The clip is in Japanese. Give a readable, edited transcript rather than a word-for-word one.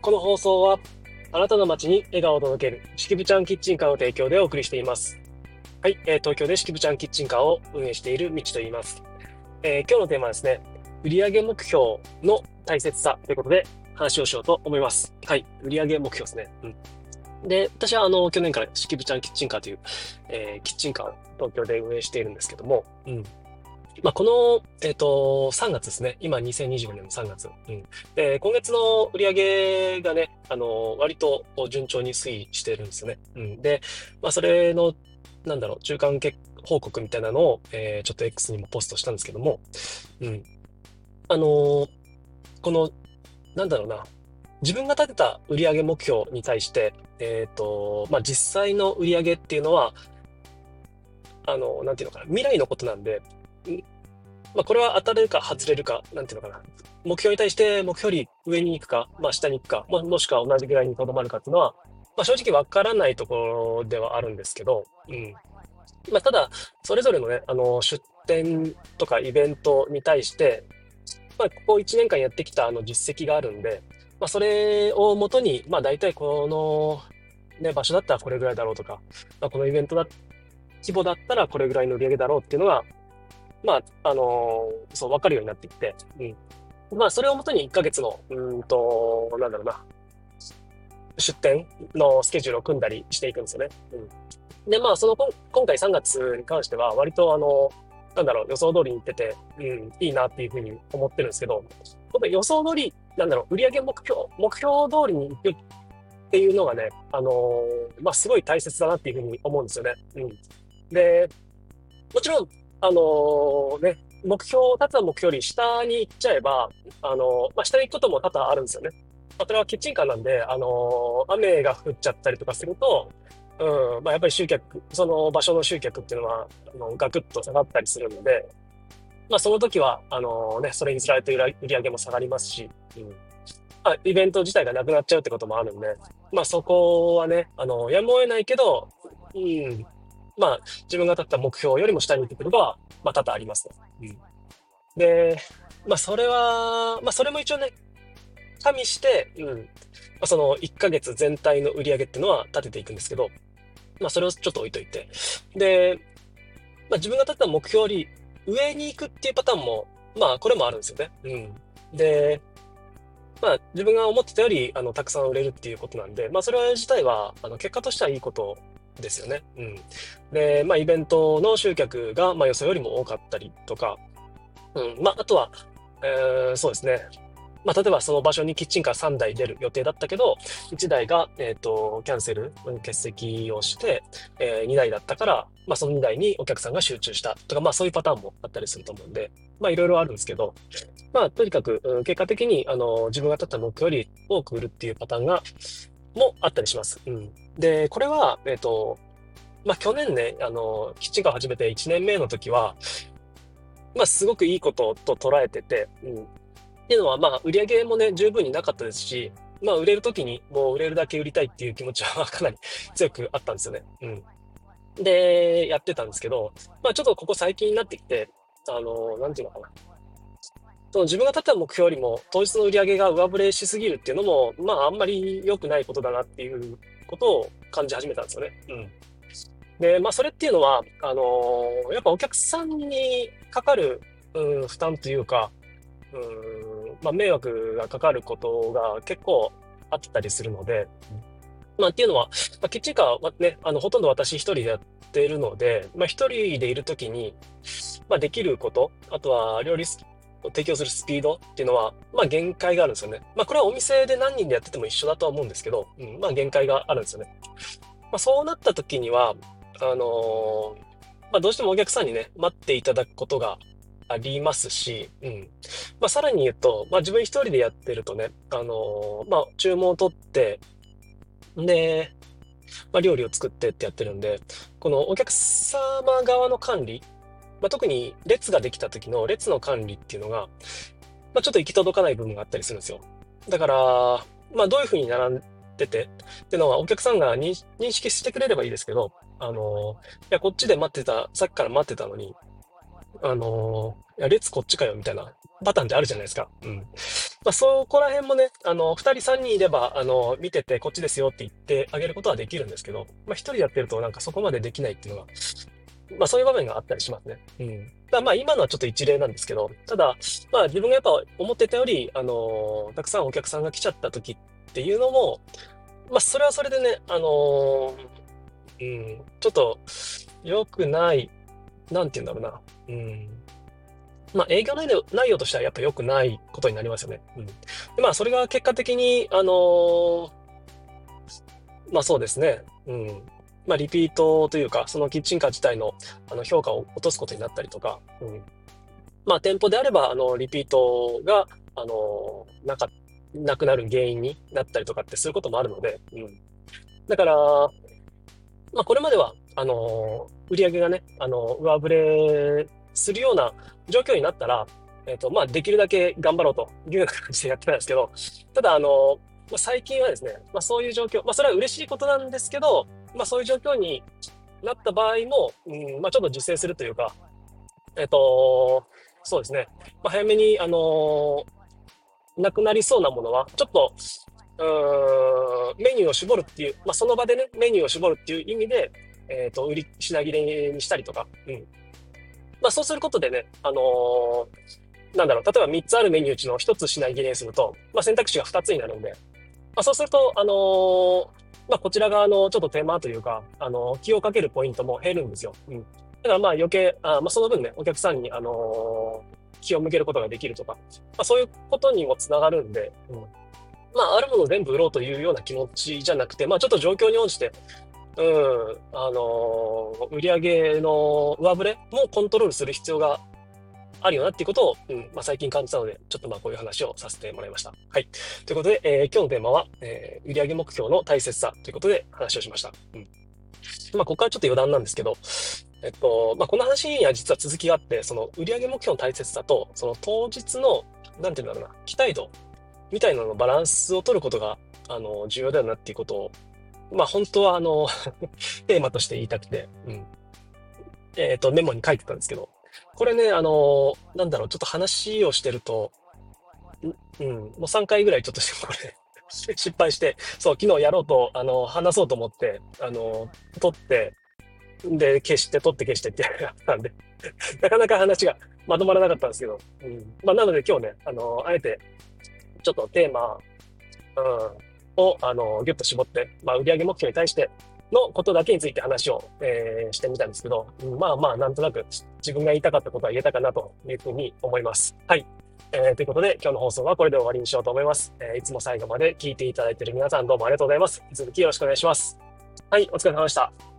この放送は、あなたの街に笑顔を届ける、式部ちゃんキッチンカーの提供でお送りしています。はい、東京で式部ちゃんキッチンカーを運営しているみちと言います。今日のテーマはですね、売上目標の大切さということで話をしようと思います。はい、売上目標ですね。で、私は去年から式部ちゃんキッチンカーという、キッチンカーを東京で運営しているんですけども、この、3月ですね。今、2025年の3月。で、今月の売り上げがね、割と順調に推移してるんですよね。で、それの、中間結報告みたいなのを、ちょっと X にもポストしたんですけども、うん。あのーこの、なんだろうな、自分が立てた売上目標に対して、実際の売上っていうのは、なんていうのかな、未来のことなんで、これは当たれるか外れるか、なんていうのかな。目標に対して目標より上に行くか、下に行くか、もしくは同じぐらいにとどまるかっていうのは、正直わからないところではあるんですけど、ただ、それぞれのね、出店とかイベントに対して、ここ1年間やってきた実績があるんで、それをもとに、大体この、ね、場所だったらこれぐらいだろうとか、このイベント規模だったらこれぐらいの売り上げだろうっていうのが、そう、わかるようになってきて、それをもとに1ヶ月の、出店のスケジュールを組んだりしていくんですよね。で、今回3月に関しては、割と予想通りにいってて、いいなっていうふうに思ってるんですけど、この予想通り、売上目標通りにいくっていうのがね、すごい大切だなっていうふうに思うんですよね。で、もちろん、立てた目標より下に行っちゃえば、下に行くことも多々あるんですよね。それはキッチンカーなんで、雨が降っちゃったりとかすると、やっぱりその場所の集客っていうのは、ガクッと下がったりするので、その時は、それにつられて売り上げも下がりますし、イベント自体がなくなっちゃうってこともあるんで、そこはね、やむを得ないけど、うん、自分が立った目標よりも下に行ってくることは、多々ありますね。で、それも一応ね、加味して、その1ヶ月全体の売り上げっていうのは立てていくんですけど、それをちょっと置いといて。で、自分が立てた目標より上に行くっていうパターンも、これもあるんですよね。で、自分が思ってたより、たくさん売れるっていうことなんで、それ自体は、結果としてはいいことですよね。で、イベントの集客が、予想よりも多かったりとか、あとは、そうですね。例えばその場所にキッチンカー3台出る予定だったけど、1台が、キャンセル、欠席をして、2台だったから、その2台にお客さんが集中したとか、そういうパターンもあったりすると思うんで、いろいろあるんですけど、とにかく、結果的に、自分が立った目標より多く売るっていうパターンもあったりします。で、これは、去年ね、キッチンカーを始めて1年目の時は、すごくいいことと捉えてて、っていうのは、売り上げもね、十分になかったですし、売れる時にもう売れるだけ売りたいっていう気持ちはかなり強くあったんですよね。で、やってたんですけど、ちょっとここ最近になってきて、なんていうのかな。その自分が立てた目標よりも当日の売り上げが上振れしすぎるっていうのも、あんまり良くないことだなっていうことを感じ始めたんですよね。で、それっていうのは、やっぱお客さんにかかる、負担というか、迷惑がかかることが結構あったりするので、っていうのは、キッチンカーはね、ほとんど私一人でやっているので、一人でいるときに、できること、あとは料理を提供するスピードっていうのは、限界があるんですよね。これはお店で何人でやってても一緒だとは思うんですけど、限界があるんですよね。そうなった時には、どうしてもお客さんにね、待っていただくことがありますし、さらに言うと、自分一人でやってるとね、注文を取って、で、料理を作ってってやってるんで、このお客様側の管理、特に列ができた時の列の管理っていうのが、ちょっと行き届かない部分があったりするんですよ。だから、どういうふうに並んでて、っていうのはお客さんが認識してくれればいいですけど、いや、こっちで待ってた、さっきから待ってたのに、いや、列こっちかよ、みたいな。 パターンってあるじゃないですか。うん。まあ、そこら辺もね、二人三人いれば、見ててこっちですよって言ってあげることはできるんですけど、まあ、一人やってるとなんかそこまでできないっていうのが、まあ、そういう場面があったりしますね。うん。ただまあ、今のはちょっと一例なんですけど、ただ、まあ、自分がやっぱ思ってたより、たくさんお客さんが来ちゃった時っていうのも、まあ、それはそれでね、ちょっと良くない、なんて言うんだろうな。まあ、営業内容としてはやっぱ良くないことになりますよね。うん。で、まあ、それが結果的に、まあそうですね。うん。まあ、リピートというか、そのキッチンカー自体の、評価を落とすことになったりとか、うん。まあ、店舗であれば、リピートが、なくなる原因になったりとかってそういうこともあるので、うん。だから、まあ、これまでは、売り上げがね、上振れするような状況になったら、まあ、できるだけ頑張ろうというような感じでやってたんですけど、ただ、まあ、最近はですね、まあ、そういう状況、まあ、それは嬉しいことなんですけど、まあ、そういう状況になった場合も、まあ、ちょっと自制するというか、そうですね、まあ、早めに、なくなりそうなものは、ちょっと、メニューを絞るっていう、まあ、その場でね、メニューを絞るっていう意味で、品切れにしたりとか、うん。まあ、そうすることでね、なんだろう、例えば3つあるメニューうちの1つ品切れにすると、まあ、選択肢が2つになるんで、まあ、そうすると、まあ、こちら側のちょっと手間というか、気をかけるポイントも減るんですよ。うん。だからまあ余計、まあ、その分ね、お客さんに、気を向けることができるとか、まあ、そういうことにもつながるんで、うん。まあ、あるものを全部売ろうというような気持ちじゃなくて、まあ、ちょっと状況に応じて、売上の上振れもコントロールする必要があるよなっていうことを、まあ、最近感じたので、ちょっとまあこういう話をさせてもらいました。はい。ということで、今日のテーマは、売上目標の大切さということで話をしました。うん。まあ、ここからちょっと余談なんですけど、まあ、この話には実は続きがあって、その売上目標の大切さと、その当日の、なんていうんだろうな、期待度みたいなののバランスを取ることが、重要だよなっていうことを、まあ、本当は、テーマとして言いたくて、メモに書いてたんですけど、これね、なんだろう、ちょっと話をしてると、もう3回ぐらいちょっとこれ失敗して、そう、昨日やろうと、話そうと思って、撮って、で、消して、撮って消してってやったんで、なかなか話がまとまらなかったんですけど、まあ、なので今日ね、あえて、ちょっとテーマ、を、ギュッと絞って、まあ、売上目標に対してのことだけについて話を、してみたんですけど、まあまあ、なんとなく自分が言いたかったことは言えたかなというふうに思います。はい。ということで、今日の放送はこれで終わりにしようと思います。いつも最後まで聞いていただいている皆さんどうもありがとうございます。引き続きよろしくお願いします。はい、お疲れ様でした。